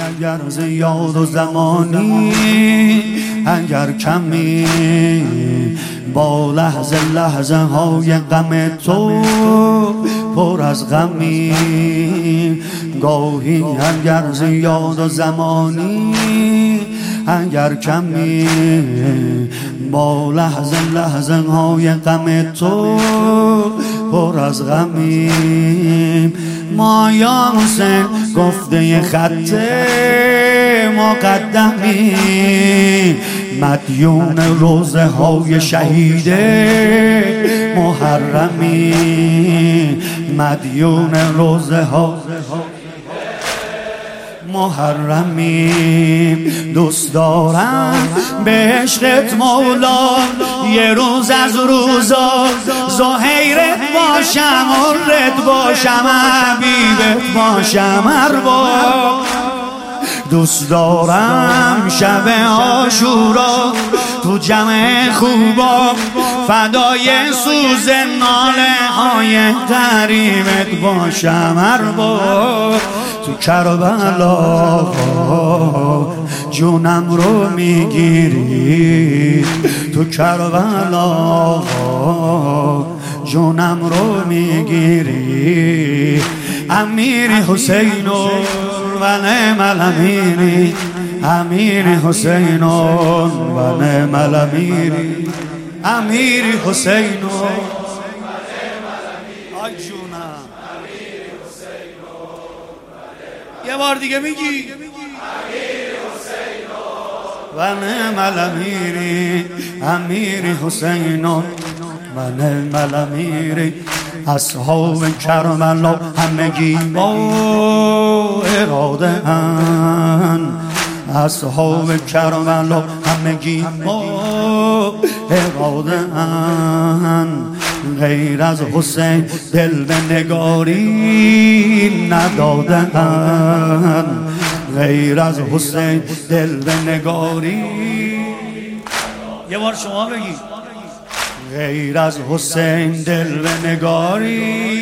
اگر زیاد و زمانی اگر کمی با لحظه لحظه های غم تو پر از غمی گاهی اگر زیاد و زمانی اگر کمی با لحظه لحظه های غم تو پر از غمی مایا حسین گفته خط مقدمی مدیون روزه های شهید محرمی مدیون روزه ها محرمی دوست دارم به عشقت مولا یه روز از روزا زهیرت باشم عرت باشم حبیبت باشم ارباب دوست دارم شب عاشورا تو جمع خوبا فدای سوز ناله های غریبت باشم ارباب تو کربلا جونم رو میگیری تو کربلا جونم رو میگیری امیر حسین و نعم الامیری امیر حسین و نعم الامیری امیر حسین آی جونم یه بار دیگه میگی امیر حسین و نعم الامیری امیر حسین و نعم الامیری اصحاب کربلا همگی با اراده ان اصحاب کربلا همگی با اراده ان غیر از حسین دل به نگاری ندادن غیر از حسین دل به نگاری یه بار شما بگید غیر از حسین دل به نگاری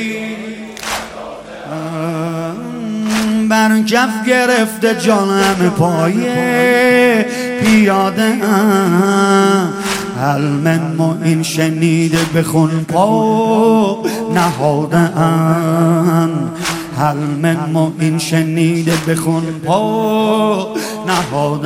بر کف گرفته جانم پایه پیاده هل من معین شنیده بخون پا نهاده هل من معین شنیده بخون پا نهاده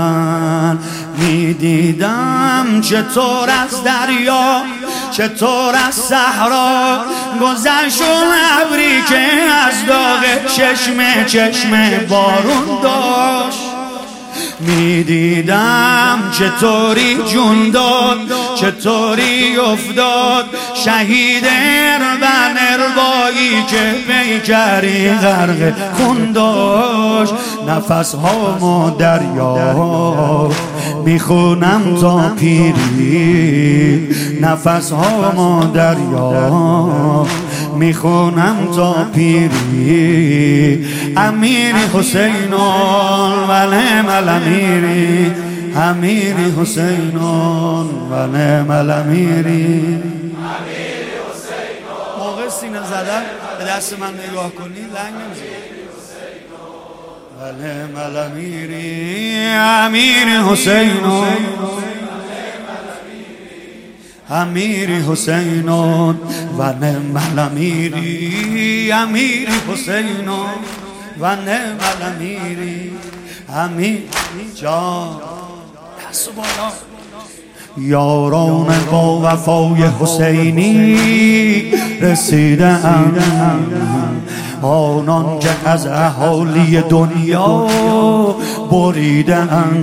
میدیدم چطور از دریا چطور از صحرا گذشت ابری که از داغ چشمه بارون داشت میدیدم چطوری جون داد چطوری افتاد شهید اربن اربایی که پیکری غرق خون داشت نفس ها دریا میخونم تا پیری نفس ها دریا میخونم تا پیری امیر حسین و نعم الامیری امیر حسین و نعم الامیری موقع سینه زدن به دست من نگاه کنی لنگ نمیزید و نعم الامیری امیر حسین امیر حسین و نعم الامیری امیر حسین و نعم الامیری امیر جان دست بالا یاران با وفای حسینی رسیدند آنان که از اهالی دنیا بریدند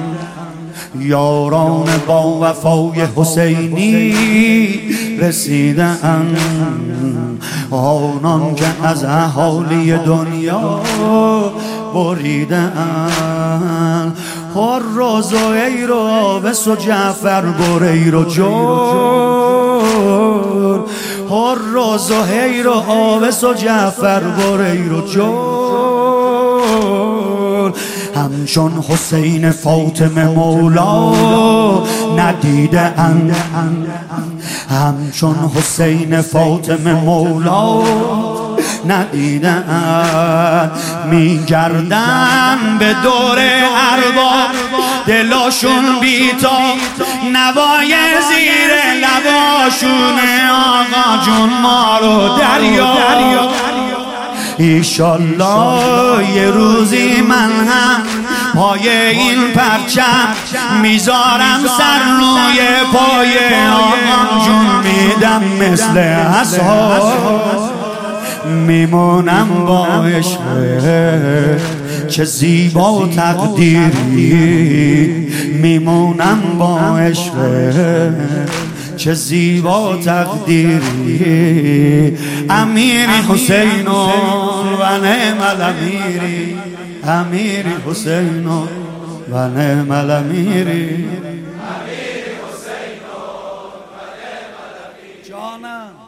یاران با وفای حسینی رسیدند آنان که از اهالی دنیا بریدند هر و زهیر و آوس و جعفر بریر و جور هر و زهیر و آوس و جعفر بریر و جور همچون حسین فاطمه مولا ندیده اند همچون حسین فاطمه مولا ندیدن، میگردن به دور ارباب دلاشون بیتا، نوای زیر لباشونه آقا جون ما رو دریا. ایشالله یه روزی من هم پای این پرچم میذارم سر روی پای آقا جون، میدم مثل اصحاب میمونم با عشق. چه زیبا تقدیری میمونم با عشق، چه زیبا تقدیری. امیر حسین و نعم الامیری، امیر حسین و نعم الامیری. جانم